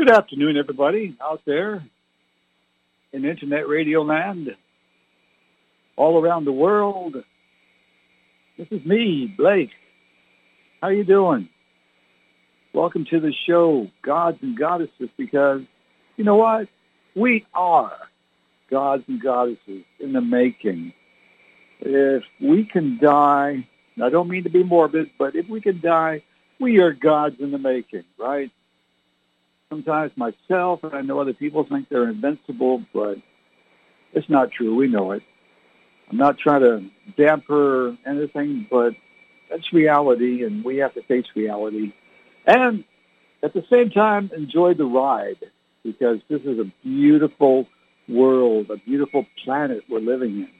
Good afternoon, everybody out there in Internet Radio land, all around the world. This is me, Blake. How you doing? Welcome to the show, Gods and Goddesses, because you know what? We are gods and goddesses in the making. If we can die, and I don't mean to be morbid, but if we can die, we are gods in the making, right? Sometimes myself and I know other people think they're invincible, but it's not true. We know it. I'm not trying to damper anything, but that's reality, and we have to face reality. And at the same time, enjoy the ride, because this is a beautiful world, a beautiful planet we're living in.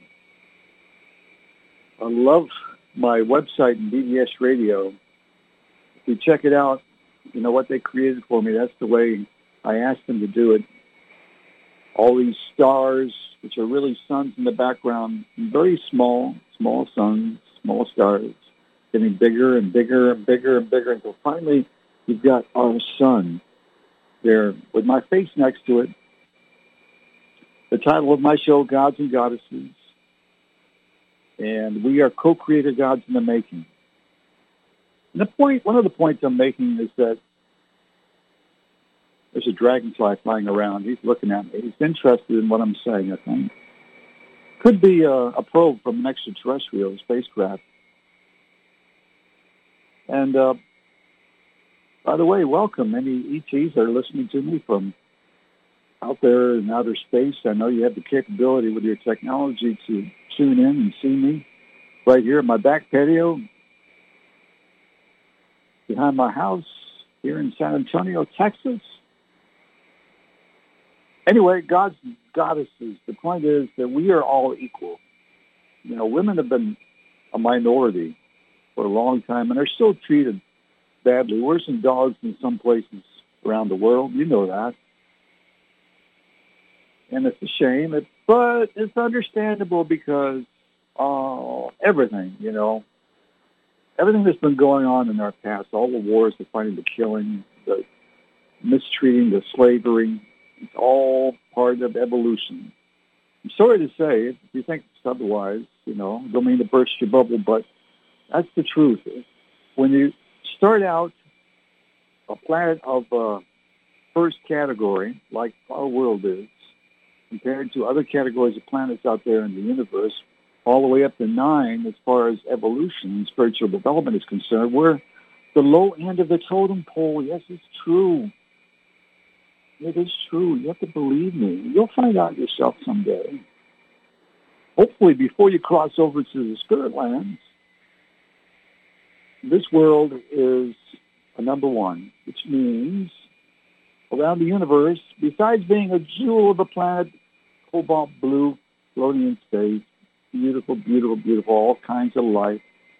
I love my website and BBS Radio. If you check it out, you know what they created for me. That's the way I asked them to do it. All these stars, which are really suns in the background, very small suns, small stars, getting bigger and bigger and bigger and bigger until finally you've got our sun there with my face next to it. The title of my show, Gods and Goddesses. And we are co-creator gods in the making. And one of the points I'm making is that there's a dragonfly flying around. He's looking at me. He's interested in what I'm saying, I think. Could be a probe from an extraterrestrial spacecraft. And by the way, welcome any ETs that are listening to me from out there in outer space. I know you have the capability with your technology to tune in and see me right here at my back patio behind my house here in San Antonio, Texas. Anyway, gods and goddesses, the point is that we are all equal. You know, women have been a minority for a long time and are still treated badly, worse than dogs in some places around the world. You know that. And it's a shame, but it's understandable because everything, you know, everything that's been going on in our past, all the wars, the fighting, the killing, the mistreating, the slavery, it's all part of evolution. I'm sorry to say, if you think it's otherwise, you know, don't mean to burst your bubble, but that's the truth. When you start out a planet of first category, like our world is, compared to other categories of planets out there in the universe, all the way up to 9 as far as evolution and spiritual development is concerned, we're the low end of the totem pole. Yes, it's true. It is true. You have to believe me. You'll find out yourself someday. Hopefully before you cross over to the spirit lands. This world is a number 1, which means around the universe, besides being a jewel of a planet, cobalt blue, floating in space, beautiful, beautiful, beautiful, all kinds of life.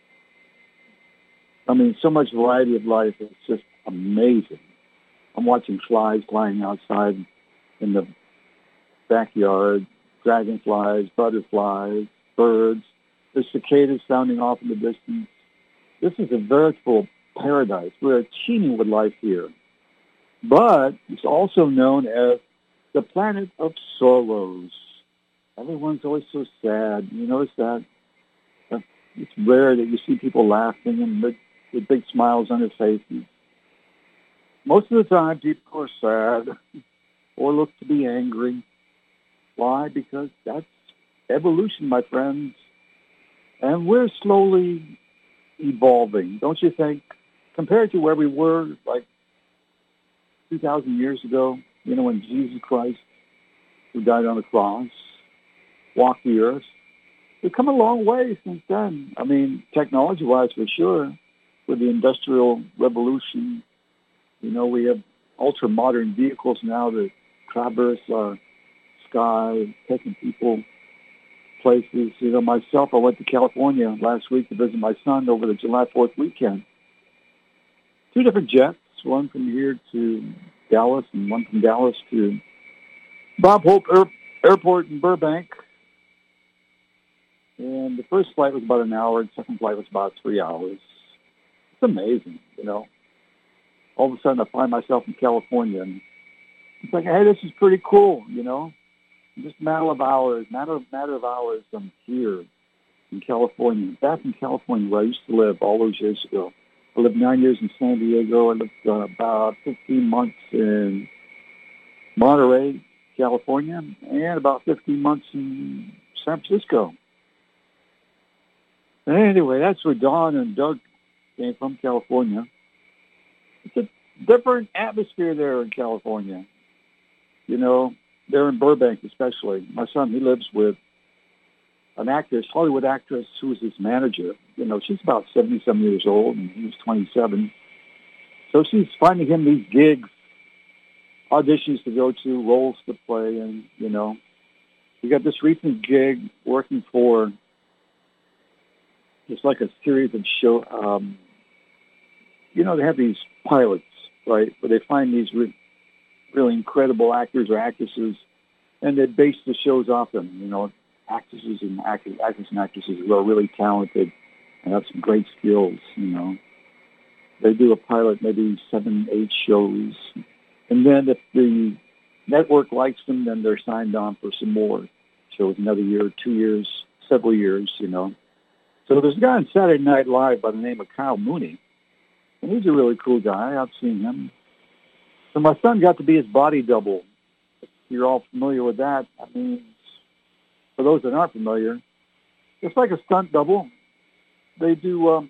I mean, so much variety of life. It's just amazing. I'm watching flies flying outside in the backyard, dragonflies, butterflies, birds, the cicadas sounding off in the distance. This is a veritable paradise. We're teeming with life here. But it's also known as the planet of sorrows. Everyone's always so sad. You notice that? It's rare that you see people laughing and with big smiles on their faces. Most of the time, people are sad or look to be angry. Why? Because that's evolution, my friends. And we're slowly evolving, don't you think? Compared to where we were like 2,000 years ago, you know, when Jesus Christ, who died on the cross, walked the earth. We've come a long way since then. I mean, technology-wise, for sure, with the Industrial Revolution. You know, we have ultra-modern vehicles now that traverse our sky, taking people places. You know, myself, I went to California last week to visit my son over the July 4th weekend. 2 different jets, one from here to Dallas and one from Dallas to Bob Hope Airport in Burbank. And the first flight was about an hour, the second flight was about 3 hours. It's amazing, you know. All of a sudden I find myself in California, and It's like, hey, this is pretty cool, Just matter of hours, I'm here in California. Back in California where I used to live all those years ago. I lived 9 years in San Diego. I lived about 15 months in Monterey, California, and about 15 months in San Francisco. And anyway, that's where Don and Doug came from, California. It's a different atmosphere there in California. They're in Burbank especially. My son, he lives with an actress, Hollywood actress, who was his manager. She's about 70-some years old, and he was 27. So she's finding him these gigs, auditions to go to, roles to play, and, we got this recent gig working for just like a series of show. They have these pilots, right, where they find these really incredible actors or actresses, and they base the shows off them, actors and actresses who are really talented and have some great skills, They do a pilot, maybe 7, 8 shows. And then if the network likes them, then they're signed on for some more shows, another year, 2 years, several years, So there's a guy on Saturday Night Live by the name of Kyle Mooney, and he's a really cool guy. I've seen him. So my son got to be his body double. If you're all familiar with that, I mean, for those that aren't familiar, it's like a stunt double. They do,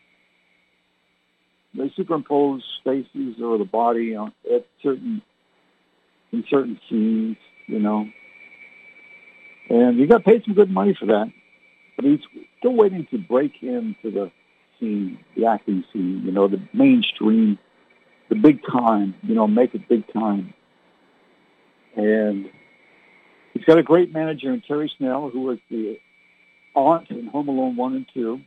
they superimpose faces or the body in certain scenes, And he got paid some good money for that. But he's still waiting to break into the scene, the acting scene, the mainstream, the big time, make it big time. And he's got a great manager in Terry Snell, who was the aunt in Home Alone 1 and 2.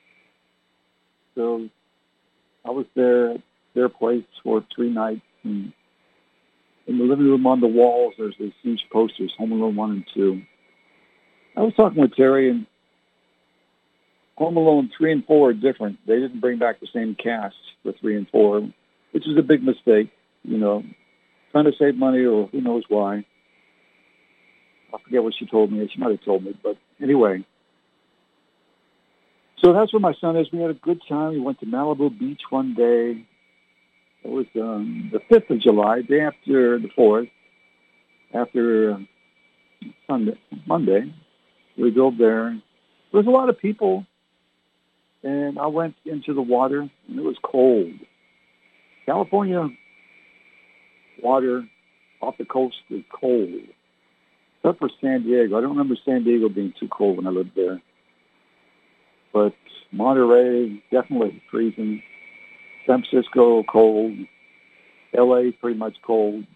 So I was there at their place for 3 nights. And in the living room on the walls, there's these huge posters, Home Alone 1 and 2. I was talking with Terry, and Home Alone 3 and 4 are different. They didn't bring back the same cast for 3 and 4, which is a big mistake, trying to save money or who knows why. I forget what she told me. She might have told me, but anyway. So that's where my son is. We had a good time. We went to Malibu Beach one day. It was the 5th of July, day after the 4th, after Monday. We drove there. There was a lot of people. And I went into the water, and it was cold. California water off the coast is cold, except for San Diego. I don't remember San Diego being too cold when I lived there. But Monterey, definitely freezing. San Francisco, cold. L.A., pretty much cold.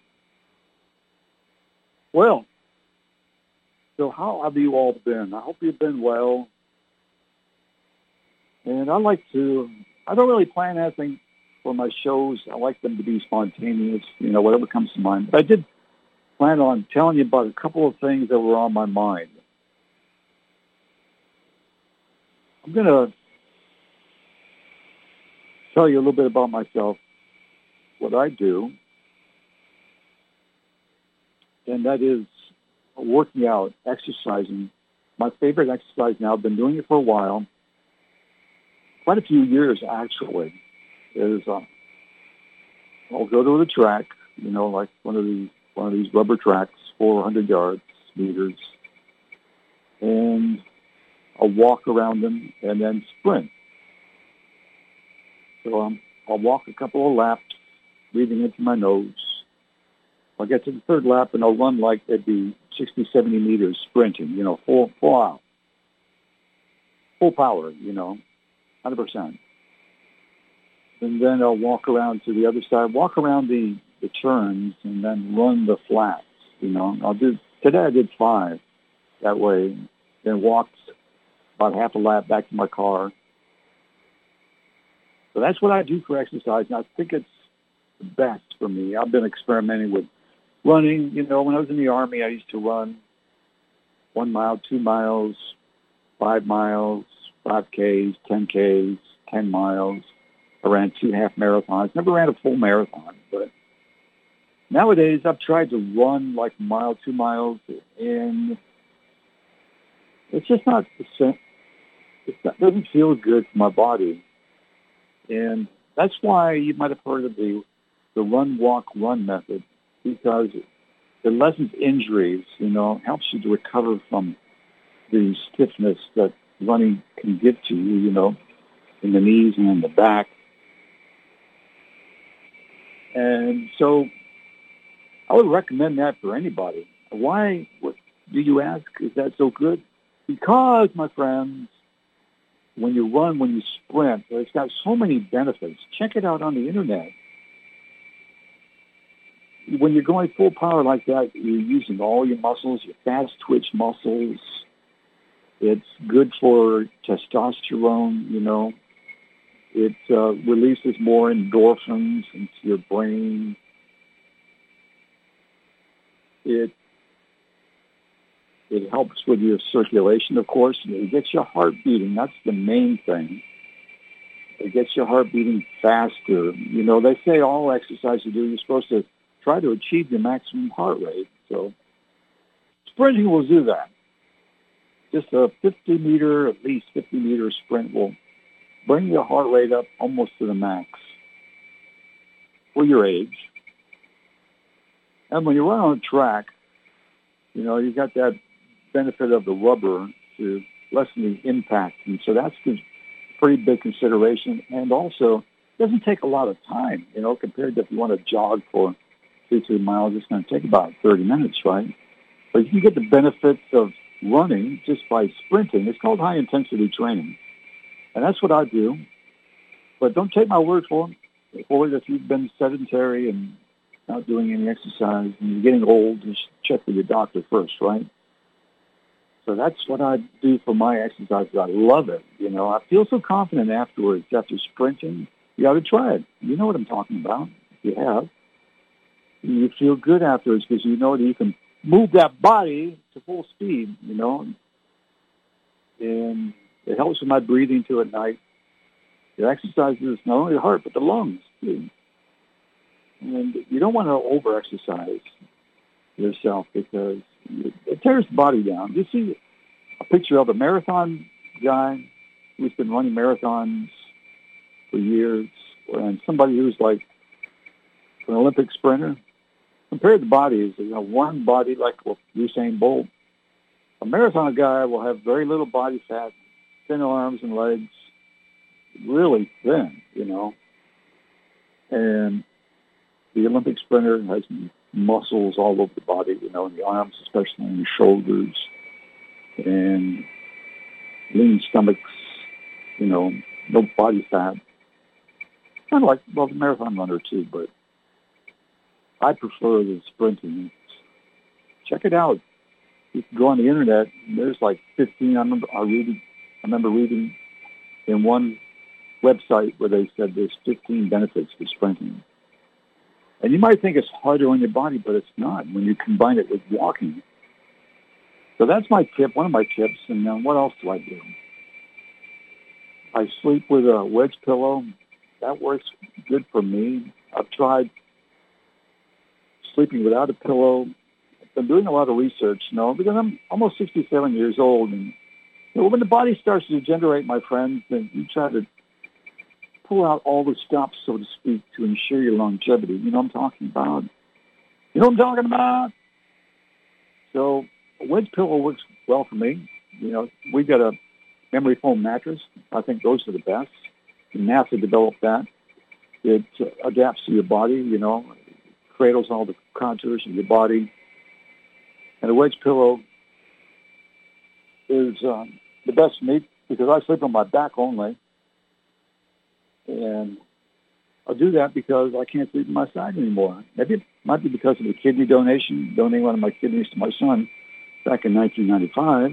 Well, so how have you all been? I hope you've been well. And I don't really plan anything for my shows. I like them to be spontaneous, whatever comes to mind. But I did plan on telling you about a couple of things that were on my mind. I'm going to tell you a little bit about myself, what I do, and that is working out, exercising. My favorite exercise now, I've been doing it for a while, quite a few years actually, is I'll go to the track, like one of these rubber tracks, 400 yards, meters, and I'll walk around them and then sprint. So I'll walk a couple of laps, breathing into my nose. I'll get to the third lap and I'll run like it'd be 60, 70 meters sprinting, full out. Full power, 100%. And then I'll walk around to the other side, walk around the turns, and then run the flats. Today I did 5 that way, then walked about half a lap back to my car. So that's what I do for exercise, and I think it's the best for me. I've been experimenting with running. When I was in the Army, I used to run 1 mile, 2 miles, 5 miles, 5Ks, 10Ks, 10 miles. I ran 2 half marathons. Never ran a full marathon, but Nowadays, I've tried to run like a mile, 2 miles, and it's just not the same. It doesn't feel good for my body. And that's why you might have heard of the run, walk, run method, because it lessens injuries, helps you to recover from the stiffness that running can give to you, in the knees and in the back. And so I would recommend that for anybody. Why, do you ask, is that so good? Because, my friends, when you run, when you sprint, it's got so many benefits. Check it out on the internet. When you're going full power like that, you're using all your muscles, your fast twitch muscles. It's good for testosterone, It releases more endorphins into your brain. It helps with your circulation, of course. It gets your heart beating. That's the main thing. It gets your heart beating faster. They say all exercise you do, you're supposed to try to achieve your maximum heart rate. So sprinting will do that. Just a 50-meter, at least 50-meter sprint will bring your heart rate up almost to the max for your age. And when you run on a track, you got that benefit of the rubber to lessen the impact. And so that's a pretty big consideration. And also, it doesn't take a lot of time, compared to if you want to jog for 2 miles, it's going to take about 30 minutes, right? But you can get the benefits of running just by sprinting. It's called high-intensity training. And that's what I do. But don't take my word for it. If you've been sedentary and not doing any exercise and you're getting old, just check with your doctor first, right? So that's what I do for my exercises. I love it. I feel so confident afterwards. After sprinting, you ought to try it. You know what I'm talking about. If you have, you feel good afterwards because you know that you can move that body to full speed, and it helps with my breathing too at night. It exercises not only the heart, but the lungs too. And you don't want to over-exercise yourself because it tears the body down. You see a picture of a marathon guy who's been running marathons for years, and somebody who's like an Olympic sprinter. Compare the bodies. One body like Usain Bolt. A marathon guy will have very little body fat, thin arms and legs, really thin, And the Olympic sprinter has muscles all over the body, in the arms, especially in the shoulders, and lean stomachs, no body fat. Kind of like, the marathon runner too, but I prefer the sprinting. Check it out. You can go on the internet. There's like 15. I remember reading in one website where they said there's 15 benefits to sprinting. And you might think it's harder on your body, but it's not when you combine it with walking. So that's my tip, one of my tips. And what else do I do? I sleep with a wedge pillow. That works good for me. I've tried sleeping without a pillow. I've been doing a lot of research, because I'm almost 67 years old. And when the body starts to degenerate, my friends, then you try to pull out all the stops, so to speak, to ensure your longevity. You know what I'm talking about? So a wedge pillow works well for me. We got a memory foam mattress. I think those are the best. NASA developed that. It adapts to your body, cradles all the contours of your body. And a wedge pillow is the best for me because I sleep on my back only. And I'll do that because I can't sleep on my side anymore. Maybe it might be because of the kidney donation, donating one of my kidneys to my son back in 1995.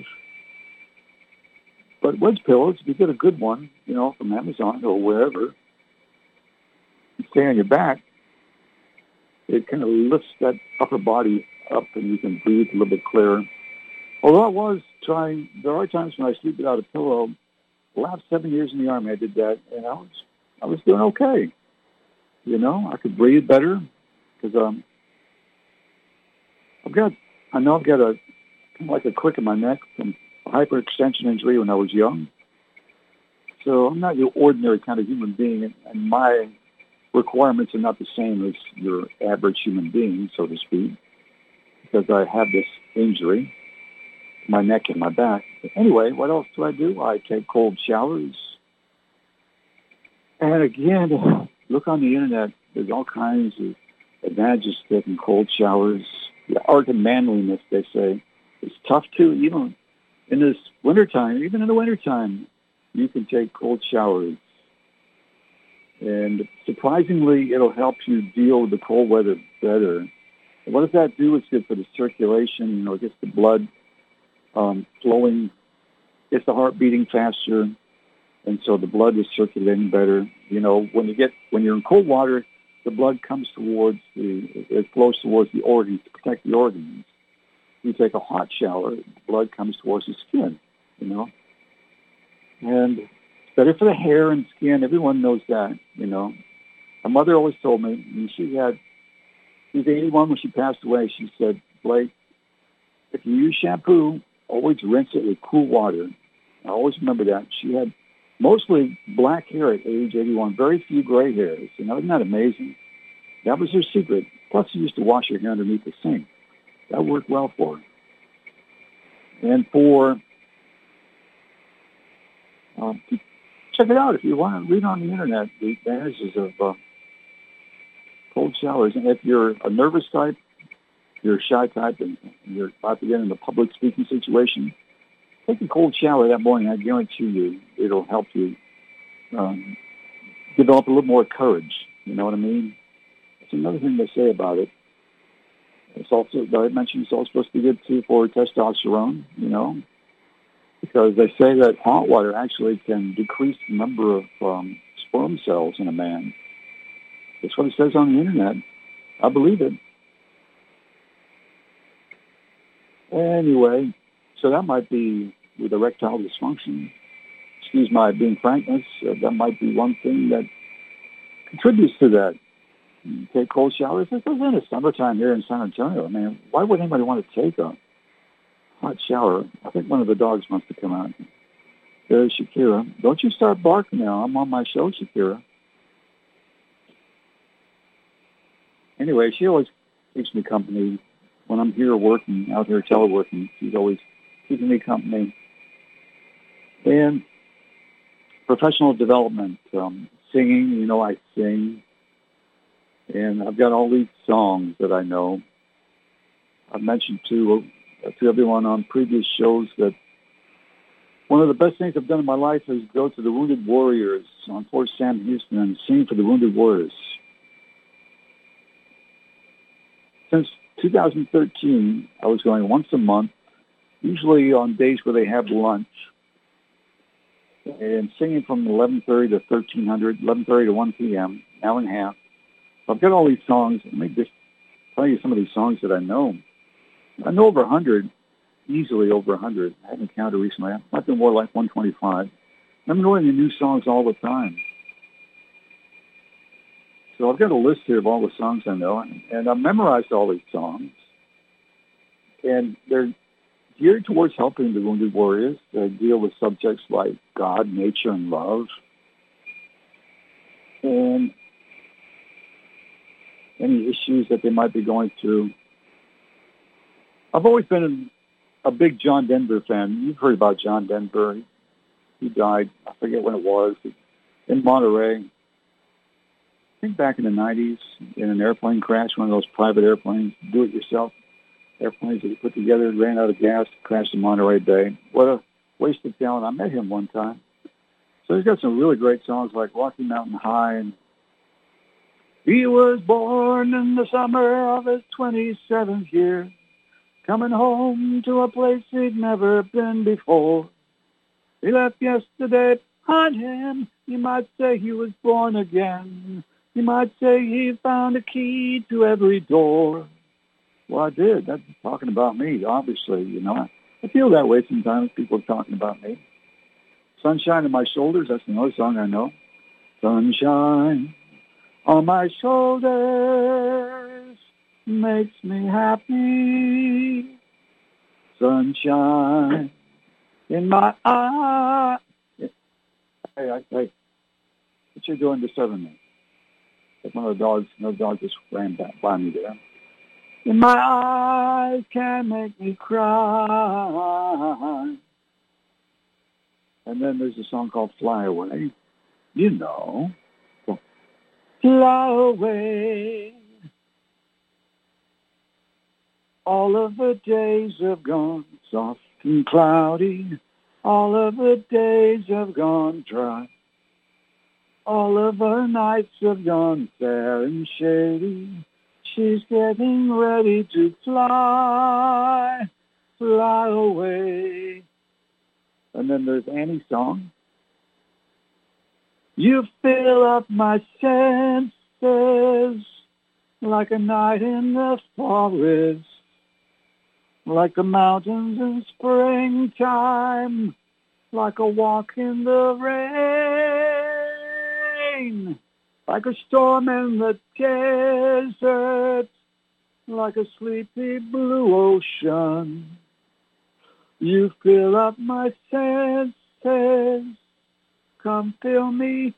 But wedge pillows, if you get a good one, from Amazon or wherever, you stay on your back, it kind of lifts that upper body up and you can breathe a little bit clearer. Although I was trying, there are times when I sleep without a pillow. The last 7 years in the Army, I did that, and I was doing okay. I could breathe better because I know I've got a kind of like a crick in my neck from a hyperextension injury when I was young. So I'm not your ordinary kind of human being, and my requirements are not the same as your average human being, so to speak, because I have this injury, my neck and my back. But anyway, what else do? I take cold showers. And again, look on the internet. There's all kinds of advantages to taking cold showers. The art of manliness, they say. It's tough too, even in this wintertime. Even in the wintertime, you can take cold showers. And surprisingly, it'll help you deal with the cold weather better. And what does that do? It's good for the circulation. You know, it gets the blood flowing, gets the heart beating faster, and so the blood is circulating better. You know, when you're in cold water, the blood comes it flows towards the organs to protect the organs. You take a hot shower, the blood comes towards the skin, you know. And it's better for the hair and skin. Everyone knows that, you know. My mother always told me, and she was 81 when she passed away, she said, Blake, if you use shampoo, always rinse it with cool water. I always remember that. She had mostly black hair at age 81, very few gray hairs. You know, isn't that amazing? That was her secret. Plus, she used to wash her hair underneath the sink. That worked well for her. And check it out if you want to read on the internet the advantages of cold showers. And if you're a nervous type, you're a shy type, and you're about to get in a public speaking situation, take a cold shower that morning. I guarantee you it'll help you develop a little more courage. You know what I mean? That's another thing they say about it. It's also, I mentioned, it's also supposed to be good, too, for testosterone, you know, because they say that hot water actually can decrease the number of sperm cells in a man. That's what it says on the internet. I believe it. Anyway, so that might be with erectile dysfunction. Excuse my being frankness. That might be one thing that contributes to that. You take cold showers. This is in the summertime here in San Antonio. I mean, why would anybody want to take a hot shower? I think one of the dogs wants to come out. There's Shakira. Don't you start barking now. I'm on my show, Shakira. Anyway, she always keeps me company when I'm here working, out here teleworking. She's always keeping me company. And professional development, singing, you know, I sing. And I've got all these songs that I know. I've mentioned to everyone on previous shows that one of the best things I've done in my life is go to the Wounded Warriors on Fort Sam Houston and sing for the Wounded Warriors. Since 2013, I was going once a month, usually on days where they have lunch, and singing from 11:30 to 1300, 11:30 to 1 p.m., an hour and a half. I've got all these songs. Let me just tell you some of these songs that I know. I know over 100, easily over 100. I haven't counted recently. I might be more like 125. I'm knowing the new songs all the time. So I've got a list here of all the songs I know, and I've memorized all these songs. And they're geared towards helping the wounded warriors. They deal with subjects like God, nature, and love. And any issues that they might be going through. I've always been a big John Denver fan. You've heard about John Denver. He died, I forget when it was, in Monterey. I think back in the 90s in an airplane crash, one of those private airplanes, do-it-yourself airplanes that he put together, ran out of gas, crashed in Monterey Bay. What a waste of talent. I met him one time. So he's got some really great songs like Rocky Mountain High. And he was born in the summer of his 27th year, coming home to a place he'd never been before. He left yesterday behind him. You might say he was born again. You might say he found a key to every door. Well, I did. That's talking about me, obviously, you know. I feel that way sometimes. People are talking about me. Sunshine on My Shoulders, that's another song I know. Sunshine on my shoulders, makes me happy. Sunshine in my eye. Hey, what you doing disturbing me? Like one of the dogs, another dog just ran back by me there. In my eyes can make me cry. And then there's a song called Fly Away. You know. Fly away. All of the days have gone soft and cloudy. All of the days have gone dry. All of her nights have gone fair and shady. She's getting ready to fly, fly away. And then there's Annie's song. You fill up my senses like a night in the forest, like the mountains in springtime, like a walk in the rain, like a storm in the desert, like a sleepy blue ocean. You fill up my senses, come fill me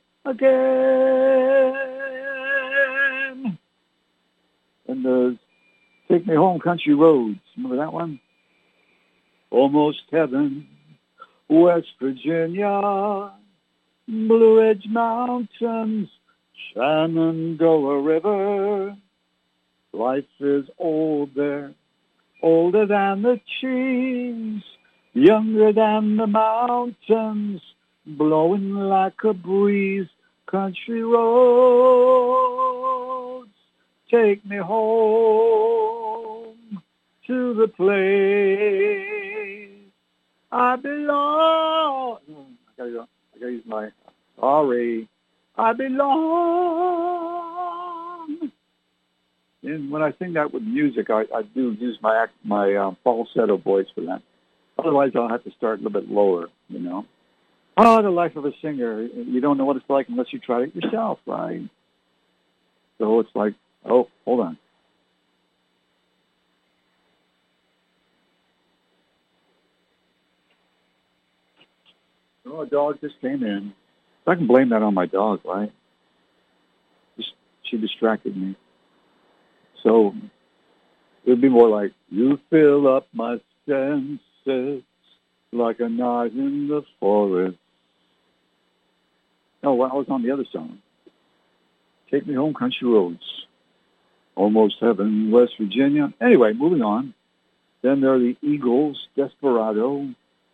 again. And there's Take Me Home, Country Roads. Remember that one? Almost Heaven, West Virginia, Blue Ridge Mountains, Shenandoah River. Life is old there, older than the trees, younger than the mountains, blowing like a breeze. Country roads, take me home to the place I belong. I gotta use my, sorry. I belong. And when I sing that with music, I do use my falsetto voice for that. Otherwise, I'll have to start a little bit lower, you know. Oh, the life of a singer. You don't know what it's like unless you try it yourself, right? So it's like, oh, hold on. Oh, a dog just came in. So I can blame that on my dog, right? She distracted me. So it would be more like, you fill up my senses like a night in the forest. No, I was on the other song. Take Me Home, Country Roads. Almost Heaven, West Virginia. Anyway, moving on. Then there are the Eagles, Desperado.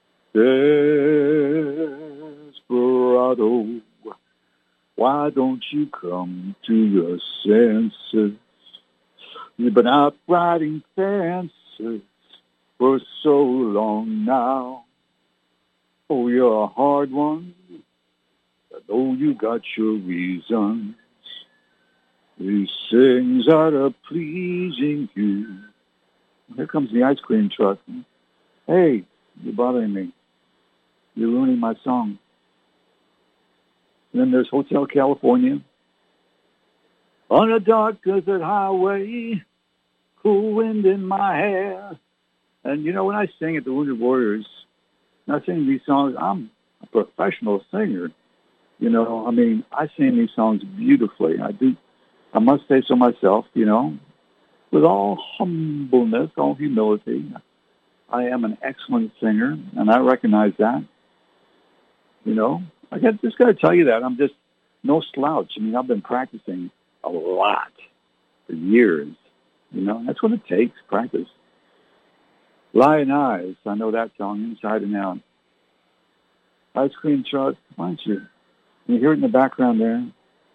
Desperado. Why don't you come to your senses? You've been out riding fences for so long now. Oh, you're a hard one. I know you got your reasons. These things that are pleasing you. Here comes the ice cream truck. Hey, you're bothering me. You're ruining my song. And then there's Hotel California. On a dark desert highway, cool wind in my hair. And you know, when I sing at the Wounded Warriors, when I sing these songs, I'm a professional singer. You know, I mean, I sing these songs beautifully. I do. I must say so myself, you know, with all humbleness, all humility. I am an excellent singer, and I recognize that. You know, just got to tell you that. I'm just no slouch. I mean, I've been practicing a lot for years. You know, that's what it takes, practice. Lion Eyes, I know that song inside and out. Ice Cream Truck, why don't you? You hear it in the background there.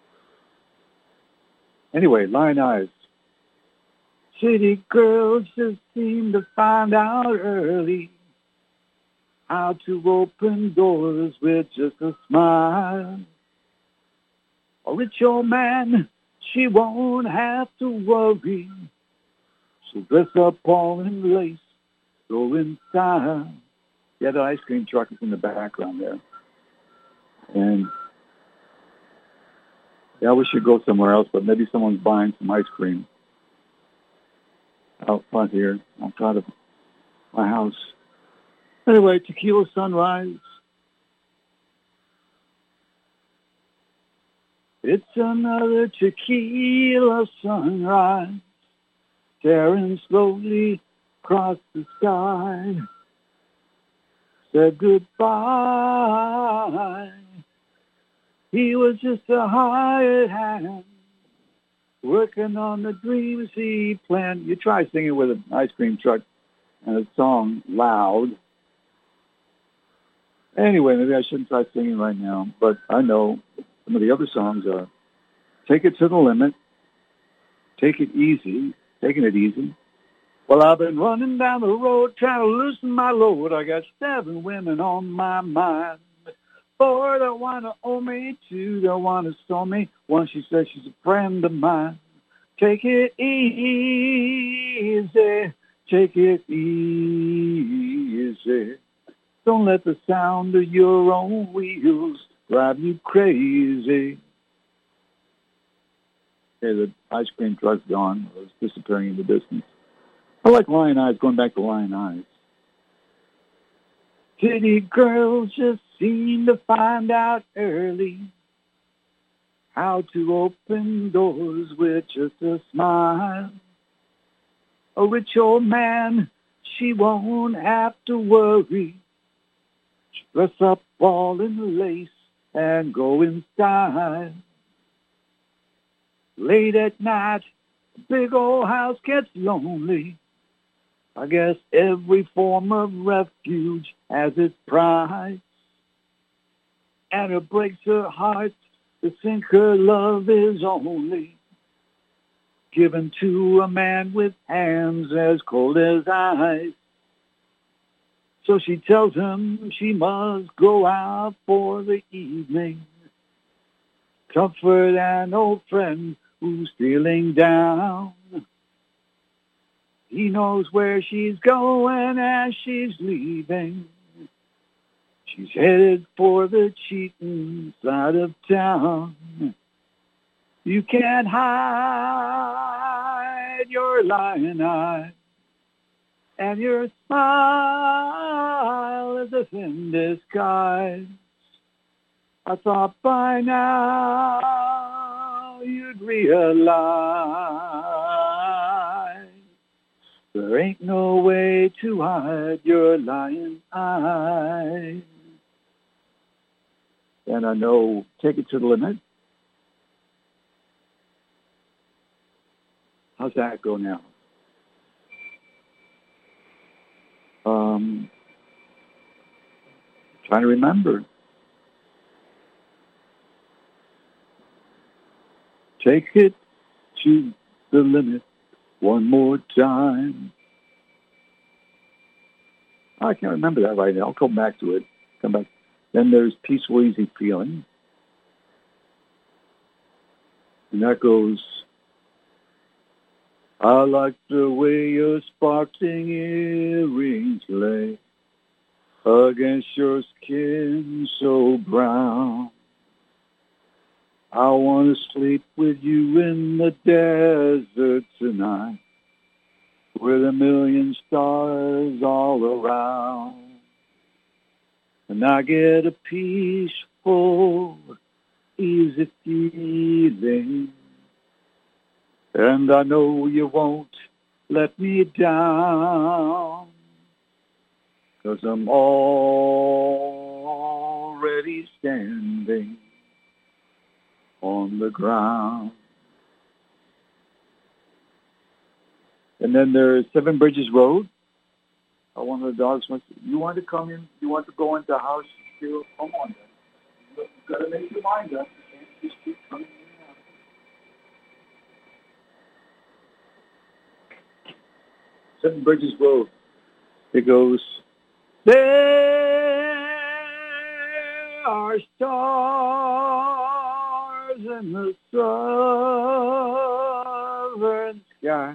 Anyway, Lion Eyes. City girls just seem to find out early how to open doors with just a smile. A rich old man, she won't have to worry. She'll dress up all in lace, go in style. Yeah, the ice cream truck is in the background there. And yeah, we should go somewhere else, but maybe someone's buying some ice cream. out front here, outside of my house. Anyway, Tequila Sunrise. It's another tequila sunrise, staring slowly across the sky. Said goodbye. He was just a hired hand, working on the dreams he planned. You try singing with an ice cream truck and a song loud. Anyway, maybe I shouldn't try singing right now, but I know some of the other songs are Take It to the Limit, Take It Easy, Taking It Easy. Well, I've been running down the road trying to loosen my load. I got 7 women on my mind. 4 that want to owe me, 2 that want to stole me. One, she says she's a friend of mine. Take it easy, take it easy. Don't let the sound of your own wheels drive you crazy. Okay, the ice cream truck's gone. It was disappearing in the distance. I like Lion Eyes, going back to Lion Eyes. City girls just seem to find out early how to open doors with just a smile. A rich old man, she won't have to worry. She dress up all in lace and go in style. Late at night, the big old house gets lonely. I guess every form of refuge has its price. And it breaks her heart to think her love is only given to a man with hands as cold as ice. So she tells him she must go out for the evening, comfort an old friend who's feeling down. He knows where she's going as she's leaving. She's headed for the cheating side of town. You can't hide your lion eye, and your smile is a thin disguise. I thought by now you'd realize there ain't no way to hide your lion eye. And I know Take It to the Limit. How's that go now? Trying to remember. Take it to the limit one more time. I can't remember that right now. I'll come back to it. Come back. Then there's Peaceful Easy Feeling. And that goes, I like the way your sparkling earrings lay against your skin so brown. I want to sleep with you in the desert tonight, with a million stars all around. And I get a peaceful, easy feeling. And I know you won't let me down, 'cause I'm already standing on the ground. And then there's Seven Bridges Road. One of the dogs wants, you want to come in, you want to go into the house, still, come on then. You've got to make your mind up. You can't just keep coming in and out. Seven Bridges Road. It goes, there are stars in the southern sky,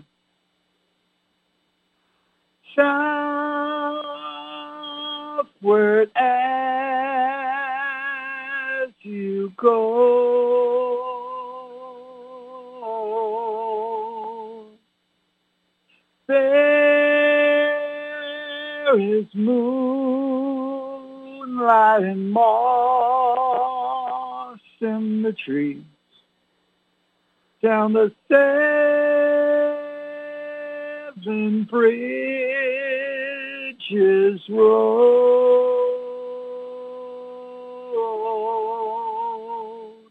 southward as you go. There There is moonlight and moss in the trees down the Seven Bridges Road.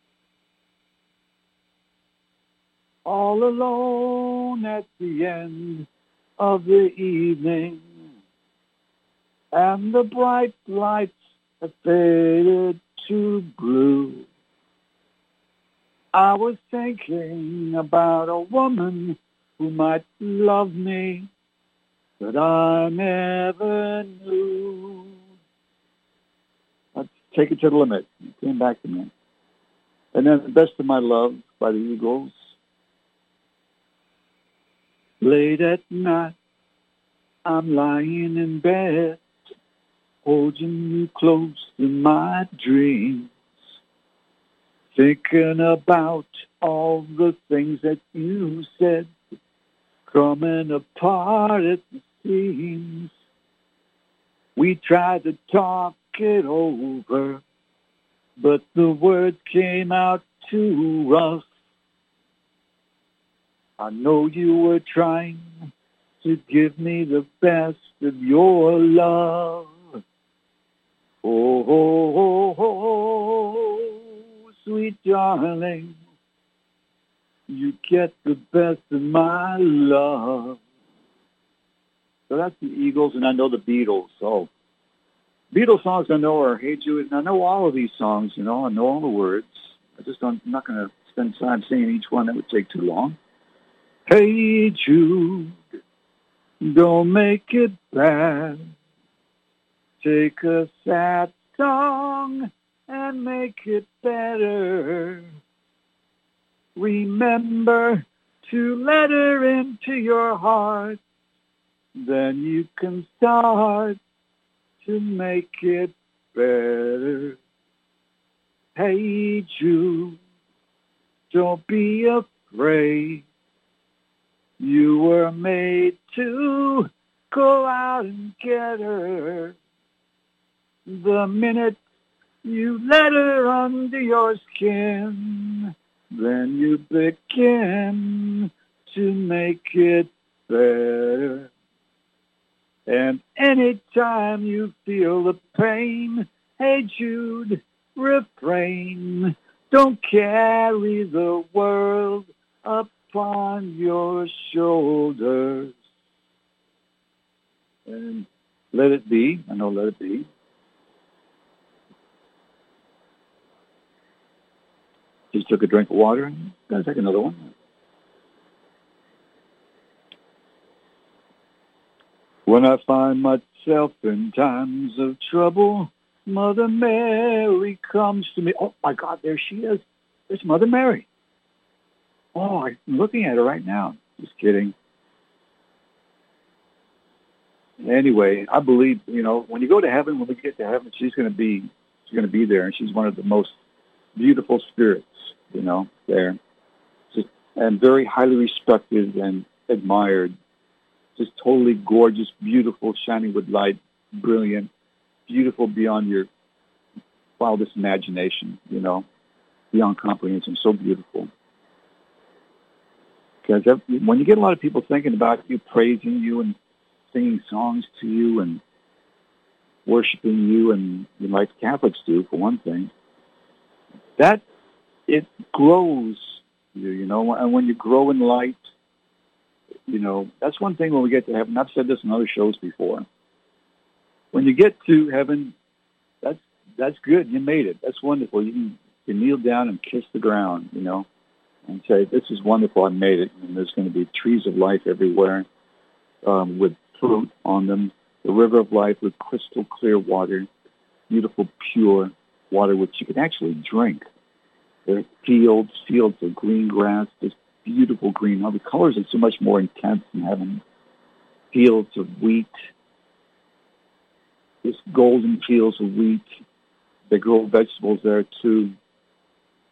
All alone at the end of the evening, and the bright lights have faded to blue. I was thinking about a woman who might love me, but I never knew. Let's take it to the limit. It came back to me. And then The Best of My Love by the Eagles. Late at night, I'm lying in bed, holding you close in my dreams, thinking about all the things that you said, coming apart at the seams. We tried to talk it over, but the words came out too rough. I know you were trying to give me the best of your love. Oh, oh, oh, oh, sweet darling, you get the best of my love. So that's the Eagles, and I know the Beatles. So Beatles songs I know are Hey Jude, and I know all of these songs, I know all the words. I'm not going to spend time singing each one. That would take too long. Hey Jude, don't make it bad. Take a sad song and make it better. Remember to let her into your heart. Then you can start to make it better. Hey Jude, don't be afraid. You were made to go out and get her. The minute you let her under your skin, then you begin to make it better. And anytime you feel the pain, hey Jude, refrain. Don't carry the world upon your shoulders. And Let It Be. I know Let It Be. Just took a drink of water. Gotta take another one. When I find myself in times of trouble, Mother Mary comes to me. Oh my God, there she is. There's Mother Mary. Oh, I'm looking at her right now. Just kidding. Anyway, I believe, when you go to heaven, when we get to heaven, she's going to be there, and she's one of the most beautiful spirits, there. And very highly respected and admired. Just totally gorgeous, beautiful, shining with light, brilliant, beautiful beyond your wildest imagination, beyond comprehension, so beautiful. Because when you get a lot of people thinking about you, praising you, and singing songs to you, and worshiping you, and like Catholics do, for one thing, that it grows you, and when you grow in light, that's one thing when we get to heaven. I've said this in other shows before. When you get to heaven, that's good. You made it. That's wonderful. You kneel down and kiss the ground, and say, this is wonderful. I made it. And there's going to be trees of life everywhere with fruit on them. The river of life with crystal clear water, beautiful, pure water which you can actually drink. There are fields of green grass, just beautiful green. Now the colors are so much more intense in heaven. Fields of wheat, just golden fields of wheat. They grow vegetables there too.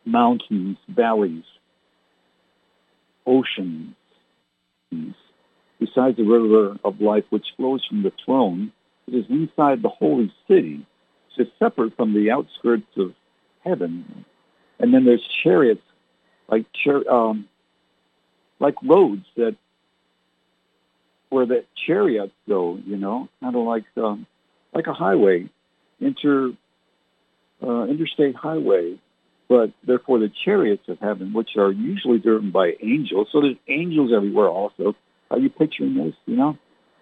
Mountains, valleys, oceans, besides the river of life which flows from the throne. It is inside the holy city. It's separate from the outskirts of heaven. And then there's chariots, like roads that where the chariots go. Kind of like a highway, interstate highway. But therefore, the chariots of heaven, which are usually driven by angels. So there's angels everywhere. Also, are you picturing this? Because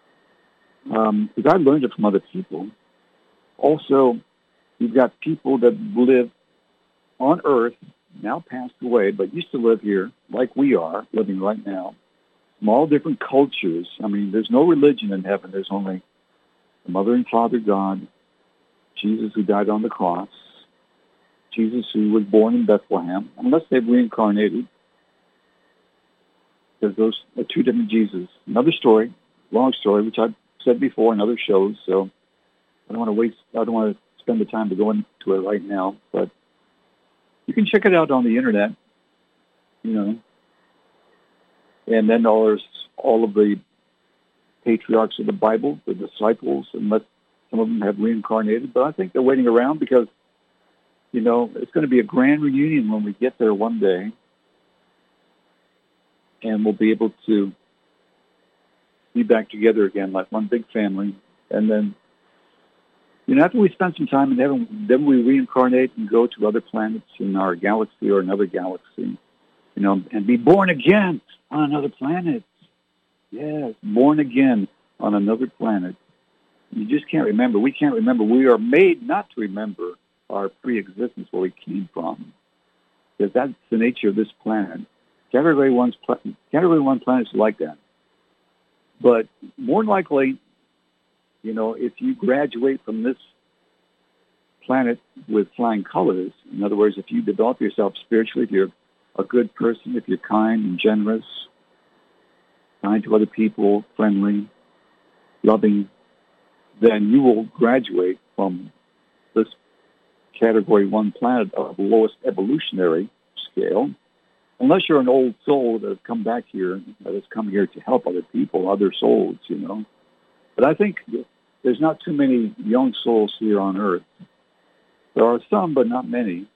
I learned it from other people. Also, you've got people that live on earth, now passed away, but used to live here like we are living right now. From all different cultures. I mean, there's no religion in heaven. There's only the Mother and Father God, Jesus who died on the cross, Jesus who was born in Bethlehem, unless they've reincarnated, because those are two different Jesus. Another story, long story, which I've said before in other shows, so I don't want to spend the time to go into it right now, but you can check it out on the internet, and then there's all of the patriarchs of the Bible, the disciples, unless some of them have reincarnated, but I think they're waiting around because, it's going to be a grand reunion when we get there one day, and we'll be able to be back together again like one big family, and then after we spend some time in heaven, then we reincarnate and go to other planets in our galaxy or another galaxy, and be born again on another planet. Yes, born again on another planet. You just can't remember. We can't remember. We are made not to remember our pre-existence, where we came from, because that's the nature of this planet. Category 1 planets like that. But more likely, if you graduate from this planet with flying colors, in other words, if you develop yourself spiritually, if you're a good person, if you're kind and generous, kind to other people, friendly, loving, then you will graduate from this Category 1 planet of the lowest evolutionary scale, unless you're an old soul that has come back here, that has come here to help other people, other souls, But I think there's not too many young souls here on Earth. There are some, but not many.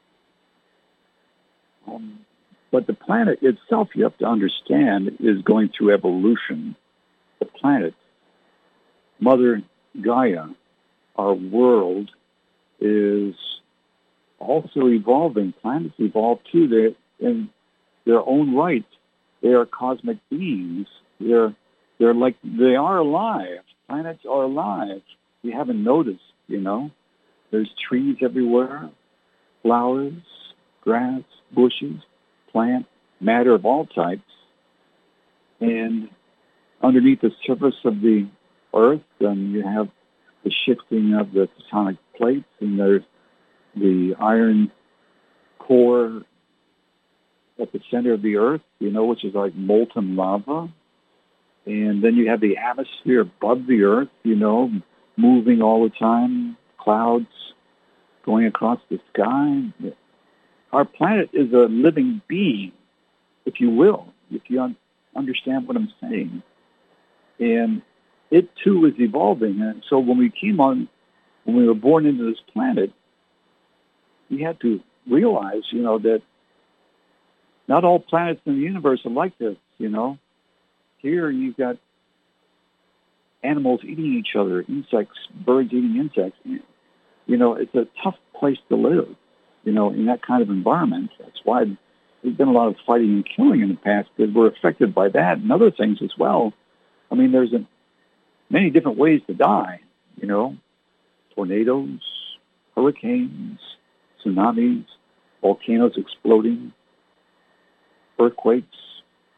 But the planet itself, you have to understand, is going through evolution. The planet, Mother Gaia, our world, is also evolving. Planets evolve too. They're in their own right. They are cosmic beings. They are alive. Planets are alive. We haven't noticed, There's trees everywhere, flowers, grass, bushes, plant, matter of all types. And underneath the surface of the Earth, then you have the shifting of the tectonic plates, and there's the iron core at the center of the Earth, which is like molten lava. And then you have the atmosphere above the Earth, moving all the time, clouds going across the sky. Our planet is a living being, if you will, if you understand what I'm saying. And it, too, is evolving. And so when we were born into this planet, we had to realize, that not all planets in the universe are like this, Here you've got animals eating each other, insects, birds eating insects. It's a tough place to live, in that kind of environment. That's why there's been a lot of fighting and killing in the past, because we're affected by that and other things as well. I mean, there's many different ways to die, tornadoes, hurricanes, tsunamis, volcanoes exploding, earthquakes,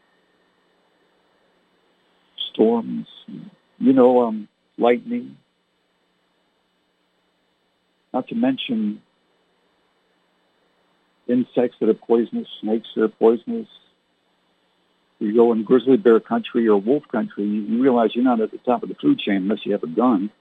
storms, lightning. Not to mention insects that are poisonous, snakes that are poisonous. You go in grizzly bear country or wolf country, you realize you're not at the top of the food chain unless you have a gun,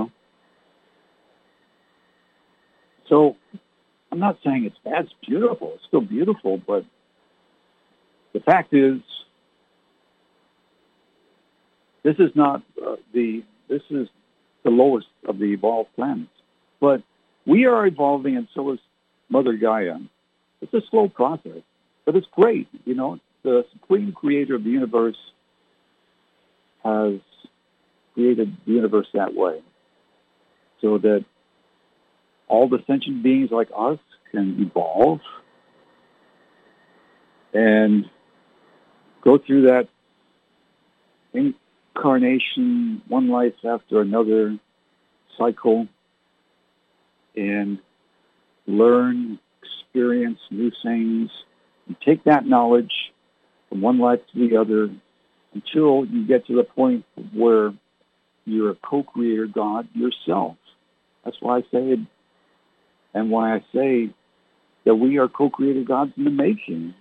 So I'm not saying it's bad. It's beautiful. It's still beautiful, but the fact is, This is not this is the lowest of the evolved planets. But we are evolving, and so is Mother Gaia. It's a slow process, but it's great. You know, the supreme creator of the universe has created the universe that way, so that all the sentient beings like us can evolve and go through that incarnation, one life after another cycle, and learn, experience new things, and take that knowledge from one life to the other until you get to the point where you're a co-creator God yourself. That's why I say it, and why I say that we are co-creator gods in the making.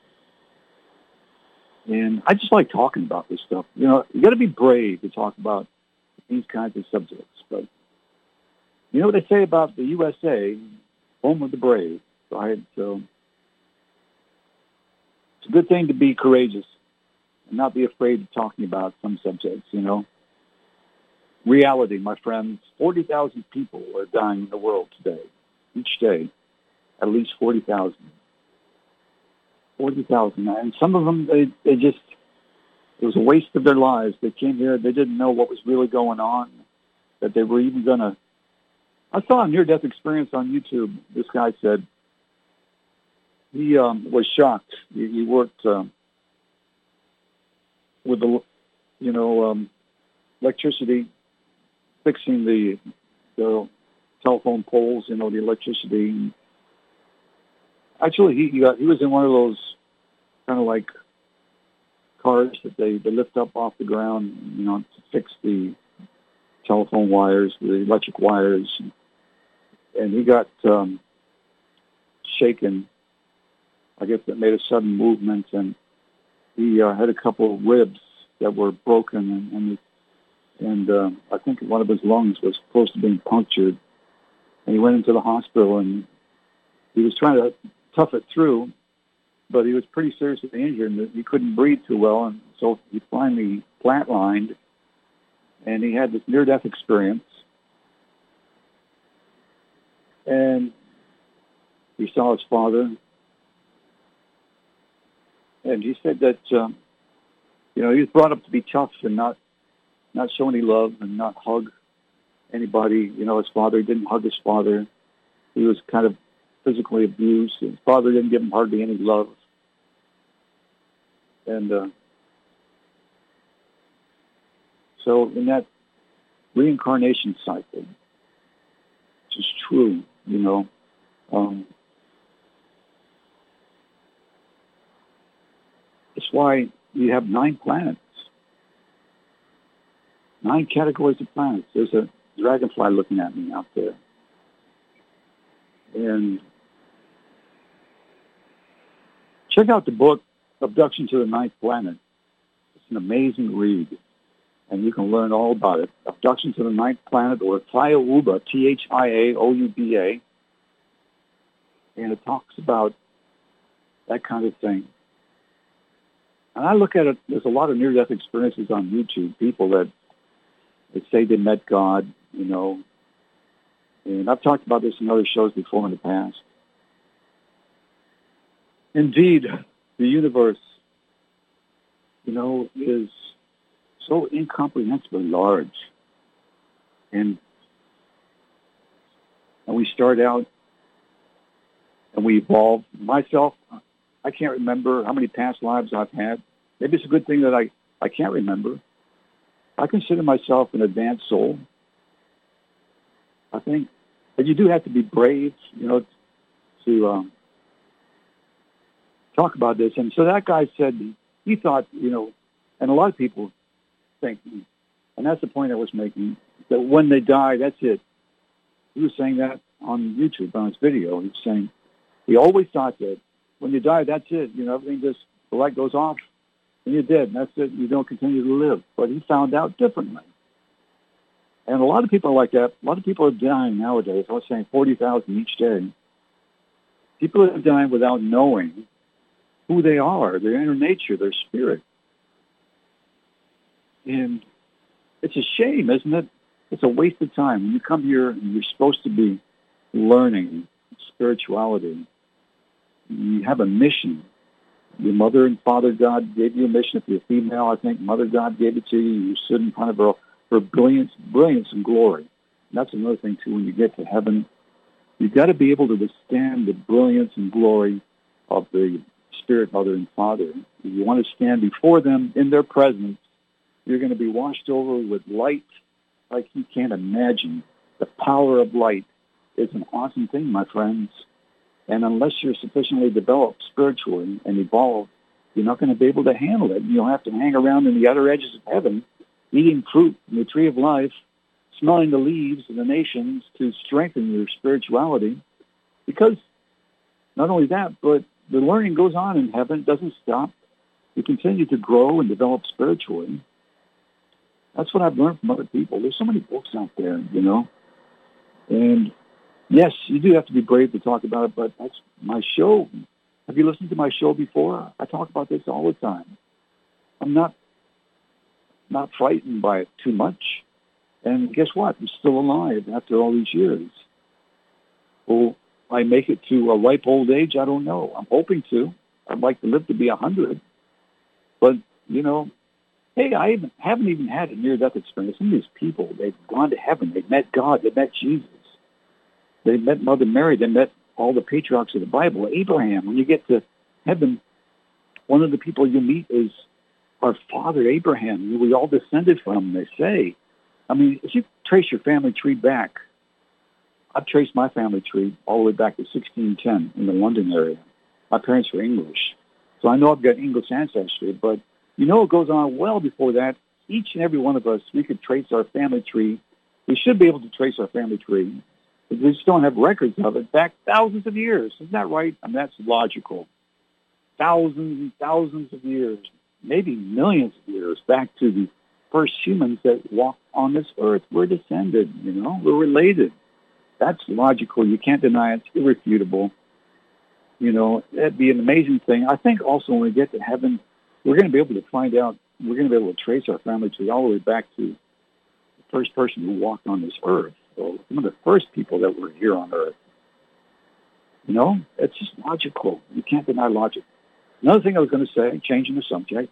And I just like talking about this stuff. You know, you got to be brave to talk about these kinds of subjects. But you know what they say about the USA, home of the brave, right? So it's a good thing to be courageous and not be afraid of talking about some subjects, you know. Reality, my friends, 40,000 people are dying in the world today. Each day, at least 40,000. 40,000. And some of them, they just, it was a waste of their lives. They came here, they didn't know what was really going on, that they were even going to. I saw a near-death experience on YouTube. This guy said he was shocked. He worked with the, electricity, fixing the telephone poles, the electricity. Actually, he was in one of those kind of like cars that they lift up off the ground, to fix the telephone wires, the electric wires, and he got shaken. I guess that made a sudden movement, and he had a couple of ribs that were broken, and I think one of his lungs was close to being punctured. And he went into the hospital, and he was trying to tough it through, but he was pretty seriously injured, and he couldn't breathe too well, and so he finally flatlined, and he had this near-death experience. And he saw his father, and he said that, he was brought up to be tough and not show any love and not hug anybody. His father didn't hug his father. He was kind of physically abused. His father didn't give him hardly any love. And so in that reincarnation cycle, which is true, it's why you have 9 planets, 9 categories of planets. There's a dragonfly looking at me out there. And check out the book, Abduction to the Ninth Planet. It's an amazing read, and you can learn all about it. Abduction to the Ninth Planet, or Thiaoouba, Thiaouba, and it talks about that kind of thing. And I look at it, there's a lot of near-death experiences on YouTube, people that say they met God, and I've talked about this in other shows before in the past. Indeed, the universe, is so incomprehensibly large. And we start out and we evolve. Myself, I can't remember how many past lives I've had. Maybe it's a good thing that I can't remember. I consider myself an advanced soul, I think. But you do have to be brave, to talk about this. And so that guy said he thought, and a lot of people think, and that's the point I was making, that when they die, that's it. He was saying that on YouTube, on his video. He was saying he always thought that when you die, that's it. Everything just, the light goes off, and you're dead, and that's it. You don't continue to live. But he found out differently. And a lot of people are like that. A lot of people are dying nowadays. I was saying 40,000 each day. People are dying without knowing who they are, their inner nature, their spirit. And It's a shame, isn't it? It's a waste of time. When you come here and you're supposed to be learning spirituality, you have a mission. Your mother and father God gave you a mission. If you're female, I think Mother God gave it to you. You stood in front of her brilliance and glory. And that's another thing, too, when you get to heaven. You've got to be able to withstand the brilliance and glory of the Spirit Mother and Father. If you want to stand before them in their presence, you're going to be washed over with light like you can't imagine. The power of light is an awesome thing, my friends. And unless you're sufficiently developed spiritually and evolved, you're not going to be able to handle it. You'll have to hang around in the outer edges of heaven, eating fruit from the tree of life, smelling the leaves of the nations to strengthen your spirituality. Because not only that, but the learning goes on in heaven. It doesn't stop. You continue to grow and develop spiritually. That's what I've learned from other people. There's so many books out there, And yes, you do have to be brave to talk about it, but that's my show. Have you listened to my show before? I talk about this all the time. I'm not frightened by it too much. And guess what? I'm still alive after all these years. Will I make it to a ripe old age? I don't know. I'm hoping to. I'd like to live to be 100. But, hey, I haven't even had a near-death experience. Some of these people, they've gone to heaven. They've met God. They've met Jesus. They met Mother Mary. They met all the patriarchs of the Bible. Abraham. When you get to heaven, one of the people you meet is our father Abraham, who we all descended from, they say. I mean, if you trace your family tree back, I've traced my family tree all the way back to 1610 in the London area. My parents were English. So I know I've got English ancestry, but it goes on well before that. Each and every one of us, we could trace our family tree. We should be able to trace our family tree. But we just don't have records of it back thousands of years. Isn't that right? I mean, that's logical. Thousands and thousands of years, maybe millions of years back to the first humans that walked on this earth. We're descended, we're related. That's logical. You can't deny it. It's irrefutable. That'd be an amazing thing. I think also when we get to heaven, we're going to be able to find out, we're going to be able to trace our family tree all the way back to the first person who walked on this earth. So some of the first people that were here on earth. It's just logical. You can't deny logic. Another thing I was going to say, changing the subject,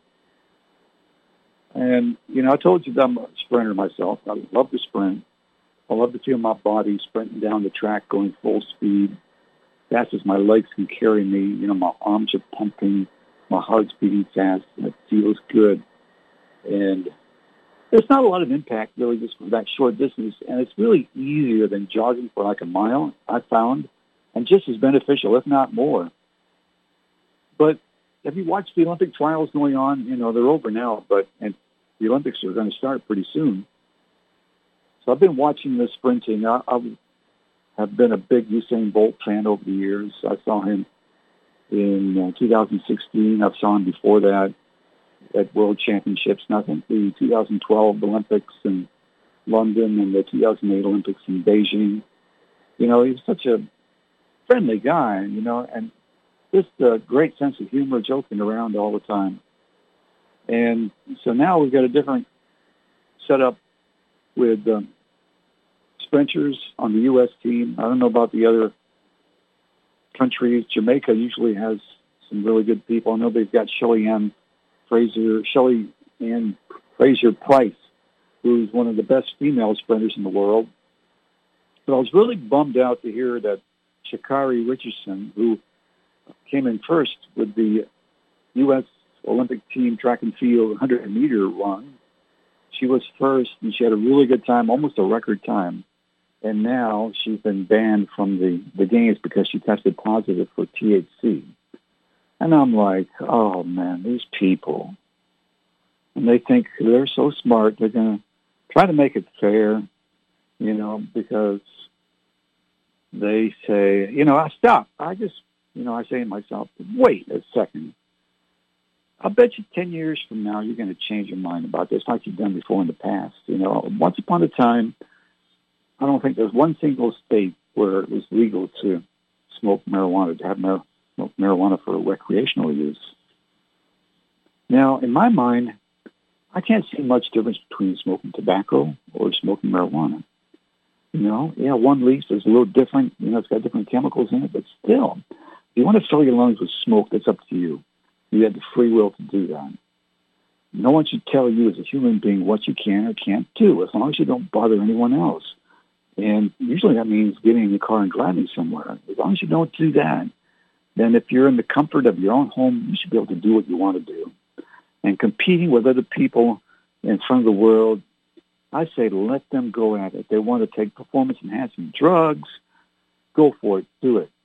and, I told you that I'm a sprinter myself. I love to sprint. I love to feel my body sprinting down the track, going full speed, fast as my legs can carry me. My arms are pumping, my heart's beating fast, and it feels good. And there's not a lot of impact, really, just for that short distance, and it's really easier than jogging for like a mile, I found, and just as beneficial, if not more. But have you watched the Olympic trials going on? They're over now, and the Olympics are going to start pretty soon. So I've been watching the sprinting. I have been a big Usain Bolt fan over the years. I saw him in 2016. I saw him before that at World Championships. And I think the 2012 Olympics in London and the 2008 Olympics in Beijing. He was such a friendly guy, and just a great sense of humor, joking around all the time. And so now we've got a different setup with sprinters on the U.S. team. I don't know about the other countries. Jamaica usually has some really good people. I know they've got Shelly Ann Fraser Price, who's one of the best female sprinters in the world. But I was really bummed out to hear that Sha'Carri Richardson, who came in first with the U.S. Olympic team track and field 100-meter run. She was first, and she had a really good time, almost a record time. And now she's been banned from the games because she tested positive for THC. And I'm like, oh, man, these people. And they think they're so smart, they're going to try to make it fair, because they say, I stop. I just, I say to myself, wait a second. I bet you 10 years from now, you're going to change your mind about this like you've done before in the past. Once upon a time, I don't think there's one single state where it was legal to smoke marijuana, to have smoke marijuana for recreational use. Now, in my mind, I can't see much difference between smoking tobacco or smoking marijuana. Yeah, one leaf is a little different. It's got different chemicals in it, but still, if you want to fill your lungs with smoke, that's up to you. You have the free will to do that. No one should tell you as a human being what you can or can't do, as long as you don't bother anyone else. And usually that means getting in your car and driving somewhere. As long as you don't do that, then if you're in the comfort of your own home, you should be able to do what you want to do. And competing with other people in front of the world, I say let them go at it. They want to take performance-enhancing drugs, go for it, do it.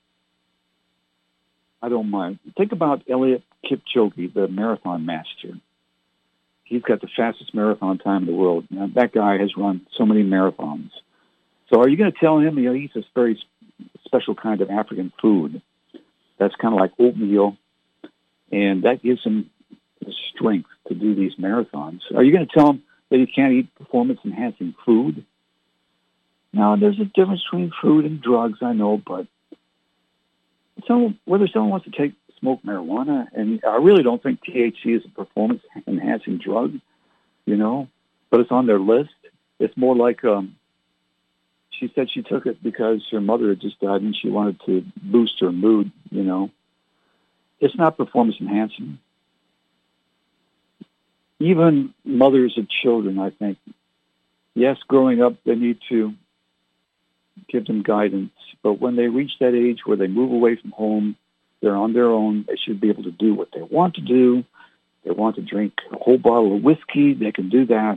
I don't mind. Think about Eliud Kipchoge, the marathon master. He's got the fastest marathon time in the world. That guy has run so many marathons. So are you going to tell him, he eats this very special kind of African food that's kind of like oatmeal, and that gives him the strength to do these marathons? Are you going to tell him that he can't eat performance-enhancing food? Now, there's a difference between food and drugs, I know, but whether someone wants to smoke marijuana, and I really don't think THC is a performance-enhancing drug, but it's on their list. It's more like she said she took it because her mother had just died and she wanted to boost her mood, It's not performance-enhancing. Even mothers of children, I think, yes, growing up, they need to give them guidance. But when they reach that age where they move away from home, they're on their own. They should be able to do what they want to do. They want to drink a whole bottle of whiskey. They can do that.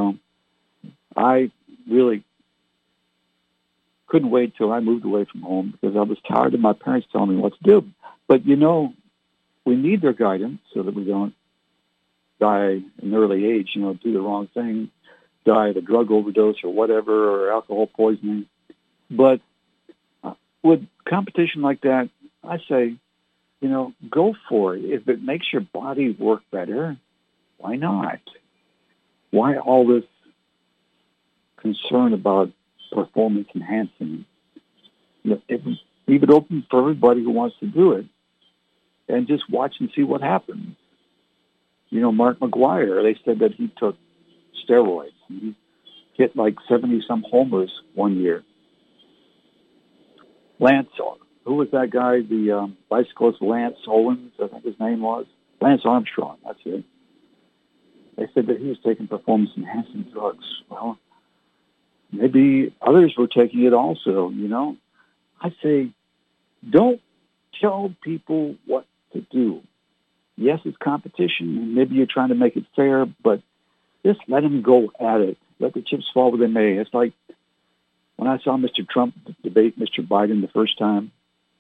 I really couldn't wait till I moved away from home because I was tired of my parents telling me what to do. But, we need their guidance so that we don't die in an early age, do the wrong thing, die of a drug overdose or whatever, or alcohol poisoning. But with competition like that, I say, go for it. If it makes your body work better, why not? Why all this concern about performance enhancing? Leave it open for everybody who wants to do it and just watch and see what happens. Mark McGwire, they said that he took steroids. He hit like 70-some homers one year. Lance, who was that guy? The bicyclist Lance Owens, I think his name was. Lance Armstrong, that's it. They said that he was taking performance-enhancing drugs. Well, maybe others were taking it also, I say, don't tell people what to do. Yes, it's competition, and maybe you're trying to make it fair, but just let them go at it. Let the chips fall where they may. It's like when I saw Mr. Trump debate Mr. Biden the first time,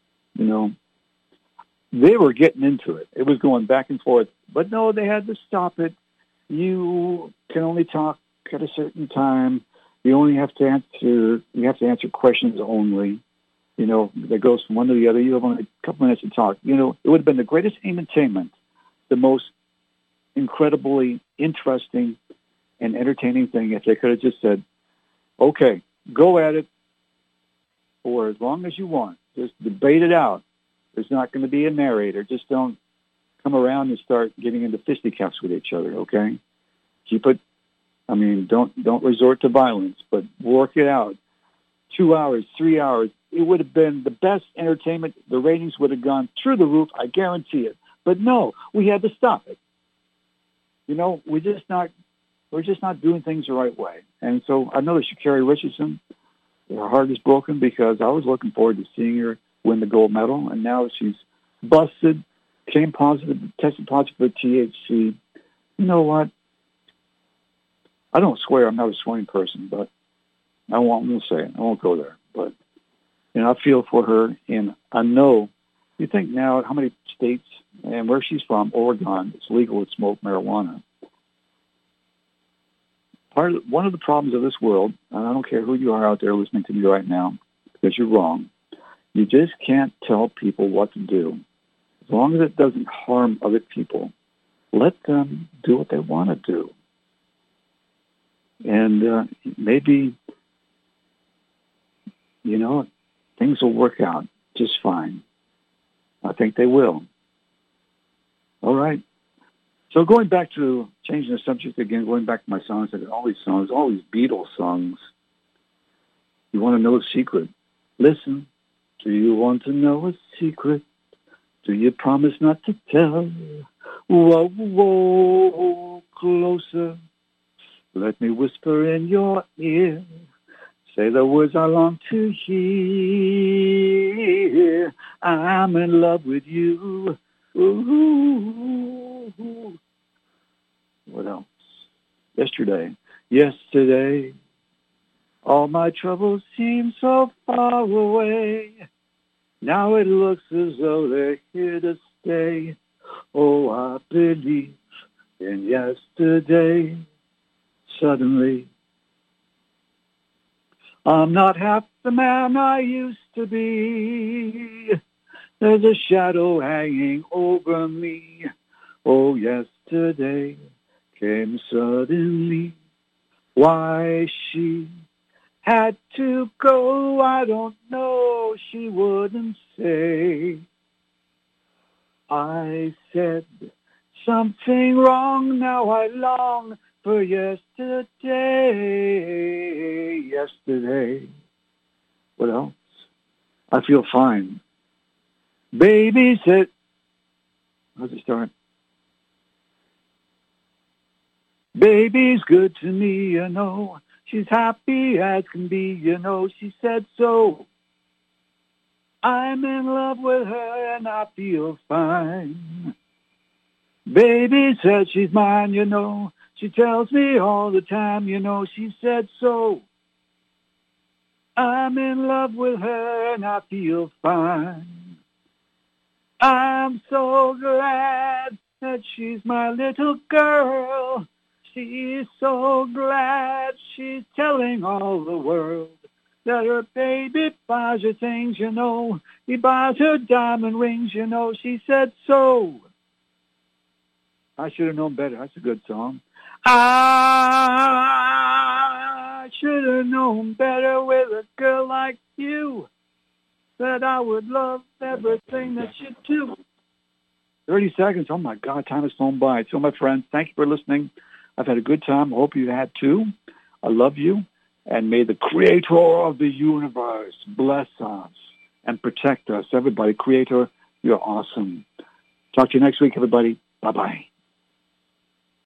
they were getting into it. It was going back and forth. But no, they had to stop it. You can only talk at a certain time. You only have to answer questions only. That goes from one to the other. You have only a couple minutes to talk. It would have been the greatest entertainment, the most incredibly interesting and entertaining thing if they could have just said, okay, go at it for as long as you want. Just debate it out. There's not going to be a narrator. Just don't come around and start getting into fisticuffs with each other, okay? Keep it, don't resort to violence, but work it out. 2 hours, 3 hours. It would have been the best entertainment. The ratings would have gone through the roof. I guarantee it. But no, we had to stop it. We're just not doing things the right way. And so I know that Sha'Carri Richardson, her heart is broken because I was looking forward to seeing her win the gold medal, and now she's busted, tested positive for THC. You know what? I don't swear. I'm not a swearing person, but I won't say it. I won't go there. But, I feel for her, and I know, you think now how many states and where she's from, Oregon, it's legal to smoke marijuana. One of the problems of this world, and I don't care who you are out there listening to me right now, because you're wrong, you just can't tell people what to do. As long as it doesn't harm other people, let them do what they want to do. And maybe, things will work out just fine. I think they will. All right. So going back to changing the subject again, going back to my songs, I got all these songs, all these Beatles songs. You want to know a secret? Listen. Do you want to know a secret? Do you promise not to tell? Whoa, whoa, closer. Let me whisper in your ear. Say the words I long to hear. I'm in love with you. Ooh. What else? Yesterday, all my troubles seem so far away. Now it looks as though they're here to stay. Oh, I believe in yesterday. Suddenly, I'm not half the man I used to be. There's a shadow hanging over me. Oh, yesterday came suddenly. Why she had to go, I don't know, she wouldn't say. I said something wrong, now I long for yesterday. What else? I feel fine. Baby said, how's it start? Baby's good to me, you know. She's happy as can be, you know. She said so. I'm in love with her and I feel fine. Baby said she's mine, you know. She tells me all the time, you know. She said so. I'm in love with her and I feel fine. I'm so glad that she's my little girl. She's so glad she's telling all the world that her baby buys her things, you know. He buys her diamond rings, you know. She said so. I should have known better. That's a good song. I should have known better with a girl like you, that I would love everything that you do. 30 seconds. Oh, my God. Time has flown by. So, my friends, thank you for listening. I've had a good time. I hope you had too. I love you. And may the creator of the universe bless us and protect us. Everybody, creator, you're awesome. Talk to you next week, everybody. Bye-bye.